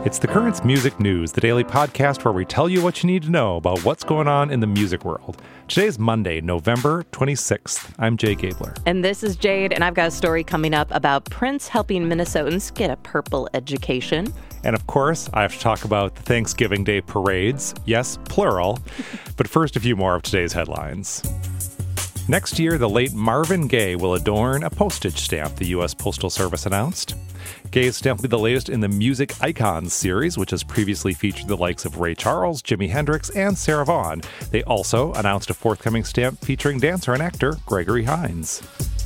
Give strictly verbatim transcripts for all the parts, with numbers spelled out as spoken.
It's the Currents Music News, the daily podcast where we tell you what you need to know about what's going on in the music world. Today's Monday, November twenty-sixth. I'm Jay Gabler. And this is Jade, and I've got a story coming up about Prince helping Minnesotans get a purple education. And of course, I have to talk about the Thanksgiving Day parades. Yes, plural. But first, a few more of today's headlines. Next year, the late Marvin Gaye will adorn a postage stamp, the U S Postal Service announced. Gaye's stamp will be the latest in the Music Icons series, which has previously featured the likes of Ray Charles, Jimi Hendrix, and Sarah Vaughan. They also announced a forthcoming stamp featuring dancer and actor Gregory Hines.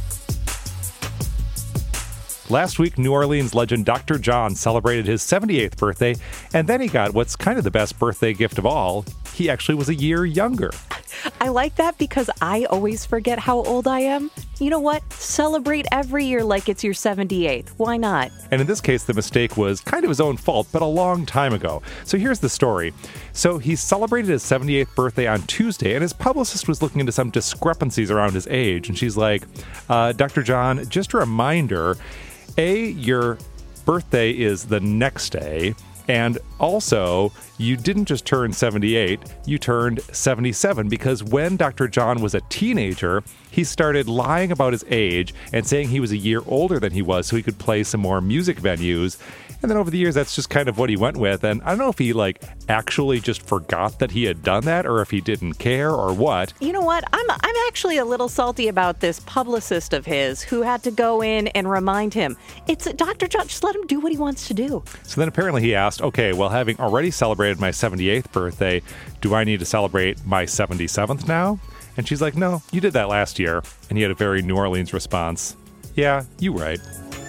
Last week, New Orleans legend Doctor John celebrated his seventy-eighth birthday, and then he got what's kind of the best birthday gift of all. He actually was a year younger. I like that because I always forget how old I am. You know what? Celebrate every year like it's your seventy-eighth. Why not? And in this case, the mistake was kind of his own fault, but a long time ago. So here's the story. So he celebrated his seventy-eighth birthday on Tuesday, and his publicist was looking into some discrepancies around his age. And she's like, uh, Doctor John, just a reminder, A, your birthday is the next day. And also, you didn't just turn seventy-eight, you turned seventy-seven, because when Doctor John was a teenager, he started lying about his age and saying he was a year older than he was so he could play some more music venues. And then over the years, that's just kind of what he went with. And I don't know if he, like, actually just forgot that he had done that or if he didn't care or what. You know what? I'm I'm actually a little salty about this publicist of his who had to go in and remind him. It's Doctor John, just let him do what he wants to do. So then apparently he asked, okay, well, having already celebrated my seventy-eighth birthday, do I need to celebrate my seventy-seventh now? And she's like, no, you did that last year. And he had a very New Orleans response. Yeah, you right.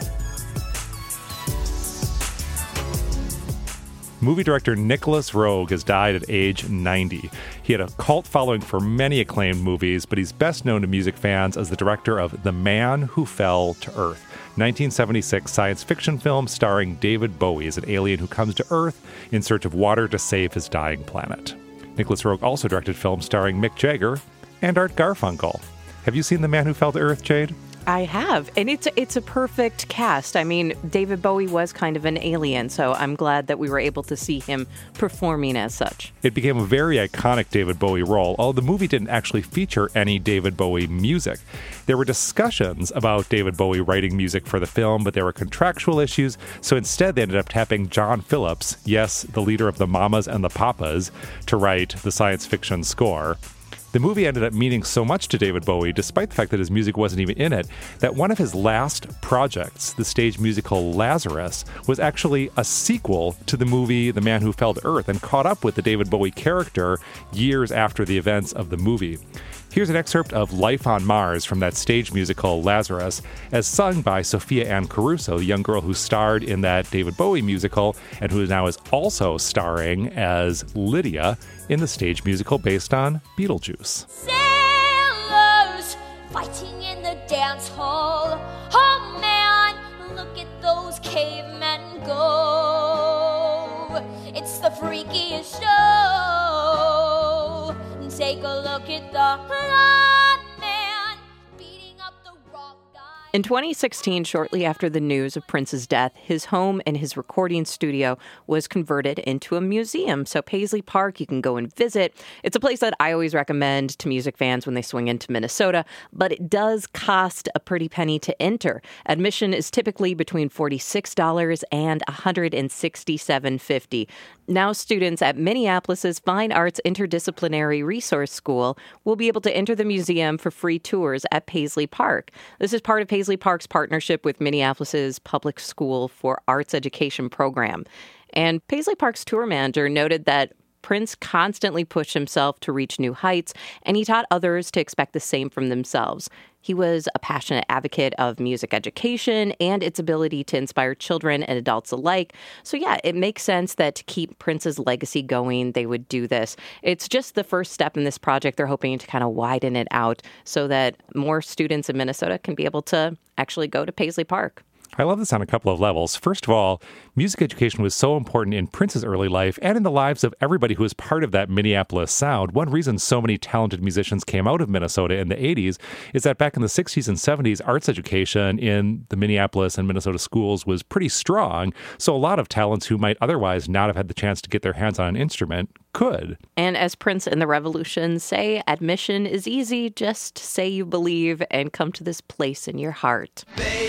Movie director Nicholas Roeg has died at age ninety. He had a cult following for many acclaimed movies, but he's best known to music fans as the director of The Man Who Fell to Earth, nineteen seventy-six science fiction film starring David Bowie as an alien who comes to Earth in search of water to save his dying planet. Nicholas Roeg also directed films starring Mick Jagger and Art Garfunkel. Have you seen The Man Who Fell to Earth, Jade? I have, and it's it's a perfect cast. I mean, David Bowie was kind of an alien, so I'm glad that we were able to see him performing as such. It became a very iconic David Bowie role, although the movie didn't actually feature any David Bowie music. There were discussions about David Bowie writing music for the film, but there were contractual issues, so instead they ended up tapping John Phillips, yes, the leader of the Mamas and the Papas, to write the science fiction score. The movie ended up meaning so much to David Bowie, despite the fact that his music wasn't even in it, that one of his last projects, the stage musical Lazarus, was actually a sequel to the movie The Man Who Fell to Earth and caught up with the David Bowie character years after the events of the movie. Here's an excerpt of Life on Mars from that stage musical Lazarus, as sung by Sophia Ann Caruso, the young girl who starred in that David Bowie musical and who now is also starring as Lydia in the stage musical based on Beetlejuice. Sailors fighting in the dance hall. Oh man, look at those cavemen go. It's the freakiest show. Take a look at the blind man beating up the rock guy. In twenty sixteen, shortly after the news of Prince's death, his home and his recording studio was converted into a museum. So Paisley Park, you can go and visit. It's a place that I always recommend to music fans when they swing into Minnesota, but it does cost a pretty penny to enter. Admission is typically between forty-six dollars and one hundred sixty-seven dollars and fifty cents. Now students at Minneapolis's Fine Arts Interdisciplinary Resource School will be able to enter the museum for free tours at Paisley Park. This is part of Paisley Park's partnership with Minneapolis's Public School for Arts Education program. And Paisley Park's tour manager noted that Prince constantly pushed himself to reach new heights, and he taught others to expect the same from themselves. He was a passionate advocate of music education and its ability to inspire children and adults alike. So yeah, it makes sense that to keep Prince's legacy going, they would do this. It's just the first step in this project. They're hoping to kind of widen it out so that more students in Minnesota can be able to actually go to Paisley Park. I love this on a couple of levels. First of all, music education was so important in Prince's early life and in the lives of everybody who was part of that Minneapolis sound. One reason so many talented musicians came out of Minnesota in the eighties is that back in the sixties and seventies, arts education in the Minneapolis and Minnesota schools was pretty strong. So a lot of talents who might otherwise not have had the chance to get their hands on an instrument could. And as Prince and the Revolution say, admission is easy. Just say you believe and come to this place in your heart.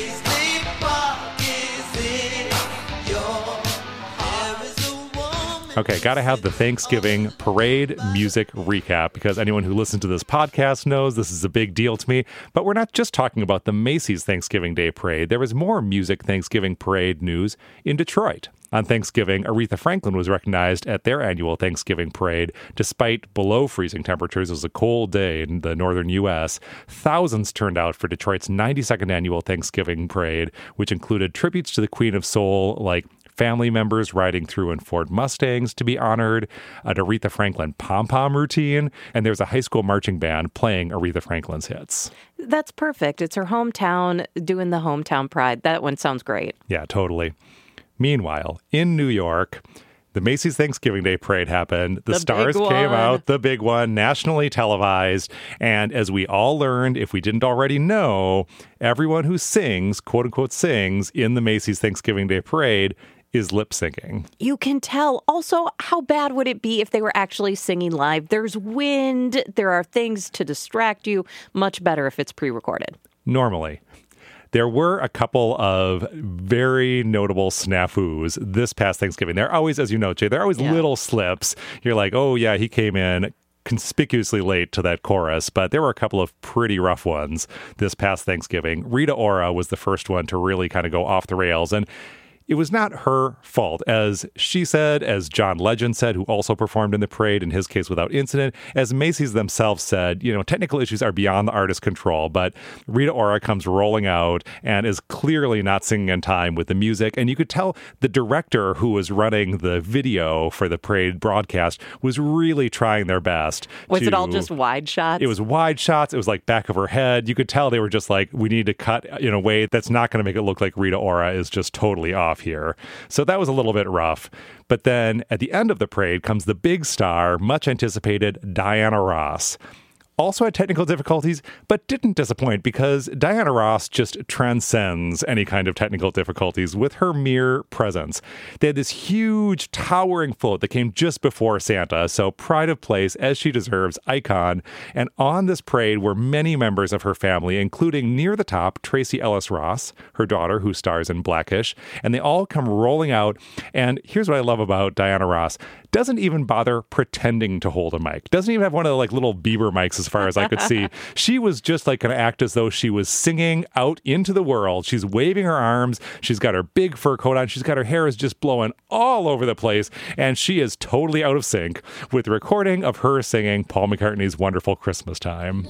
Okay, gotta have the Thanksgiving parade music recap because anyone who listens to this podcast knows this is a big deal to me. But we're not just talking about the Macy's Thanksgiving Day Parade. There was more music Thanksgiving parade news in Detroit. On Thanksgiving, Aretha Franklin was recognized at their annual Thanksgiving parade. Despite below freezing temperatures, it was a cold day in the northern U S. Thousands turned out for Detroit's ninety-second annual Thanksgiving parade, which included tributes to the Queen of Soul, like family members riding through in Ford Mustangs to be honored, an Aretha Franklin pom-pom routine, and there's a high school marching band playing Aretha Franklin's hits. That's perfect. It's her hometown doing the hometown pride. That one sounds great. Yeah, totally. Meanwhile, in New York, the Macy's Thanksgiving Day Parade happened. The, The stars big came one. out, the big one, nationally televised. And as we all learned, if we didn't already know, everyone who sings, quote unquote, sings in the Macy's Thanksgiving Day Parade is lip syncing. You can tell. Also, how bad would it be if they were actually singing live? There's wind. There are things to distract you. Much better if it's pre-recorded. Normally. There were a couple of very notable snafus this past Thanksgiving. They're always, as you know, Jay, they're always Yeah. little slips. You're like, oh, yeah, he came in conspicuously late to that chorus, but there were a couple of pretty rough ones this past Thanksgiving. Rita Ora was the first one to really kind of go off the rails, and it was not her fault, as she said, as John Legend said, who also performed in the parade, in his case without incident, as Macy's themselves said, you know, technical issues are beyond the artist's control, but Rita Ora comes rolling out and is clearly not singing in time with the music, and you could tell the director who was running the video for the parade broadcast was really trying their best. Was to, it all just wide shots? It was wide shots. It was like back of her head. You could tell they were just like, we need to cut in a way that's not going to make it look like Rita Ora is just totally off here. So that was a little bit rough. But then at the end of the parade comes the big star, much anticipated Diana Ross. Also had technical difficulties, but didn't disappoint because Diana Ross just transcends any kind of technical difficulties with her mere presence. They had this huge, towering float that came just before Santa, so pride of place, as she deserves, icon. And on this parade were many members of her family, including near the top, Tracy Ellis Ross, her daughter, who stars in Blackish. And they all come rolling out. And here's what I love about Diana Ross. Doesn't even bother pretending to hold a mic. Doesn't even have one of the like little Bieber mics as far as I could see. She was just like going to act as though she was singing out into the world. She's waving her arms. She's got her big fur coat on. She's got her hair is just blowing all over the place. And she is totally out of sync with the recording of her singing Paul McCartney's Wonderful Christmas Time.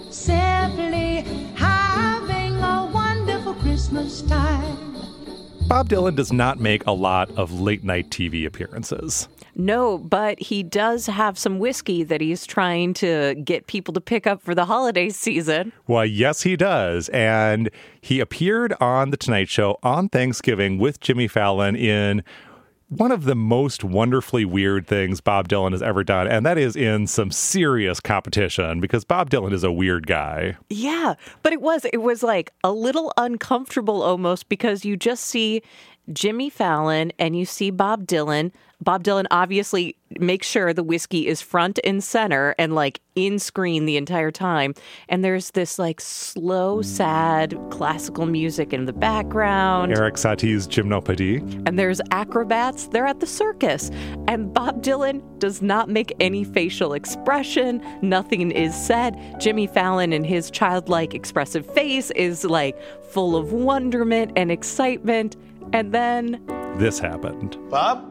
Simply having a wonderful Christmas time. Bob Dylan does not make a lot of late-night T V appearances. No, but he does have some whiskey that he's trying to get people to pick up for the holiday season. Why, yes, he does. And he appeared on The Tonight Show on Thanksgiving with Jimmy Fallon in one of the most wonderfully weird things Bob Dylan has ever done, and that is in some serious competition, because Bob Dylan is a weird guy. Yeah, but it was, it was like a little uncomfortable almost, because you just see Jimmy Fallon and you see Bob Dylan. Bob Dylan obviously makes sure the whiskey is front and center and like in screen the entire time. And there's this like slow, sad classical music in the background. Eric Satie's Gymnopédie. And there's acrobats. They're at the circus. And Bob Dylan does not make any facial expression. Nothing is said. Jimmy Fallon and his childlike expressive face is like full of wonderment and excitement. And then this happened. Bob?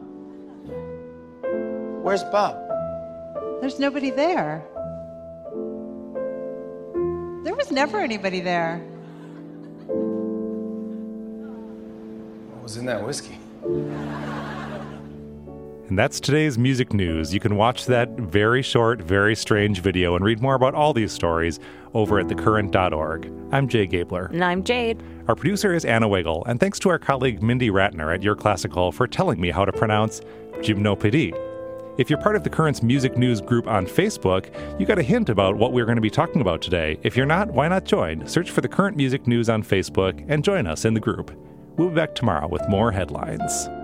Where's Bob? There's nobody there. There was never anybody there. What was in that whiskey? And that's today's music news. You can watch that very short, very strange video and read more about all these stories over at the current dot org. I'm Jay Gabler. And I'm Jade. Our producer is Anna Wiggle, and thanks to our colleague Mindy Ratner at Your Classical for telling me how to pronounce Gymnopédie. If you're part of the Current's music news group on Facebook, you got a hint about what we're going to be talking about today. If you're not, why not join? Search for the Current Music News on Facebook and join us in the group. We'll be back tomorrow with more headlines.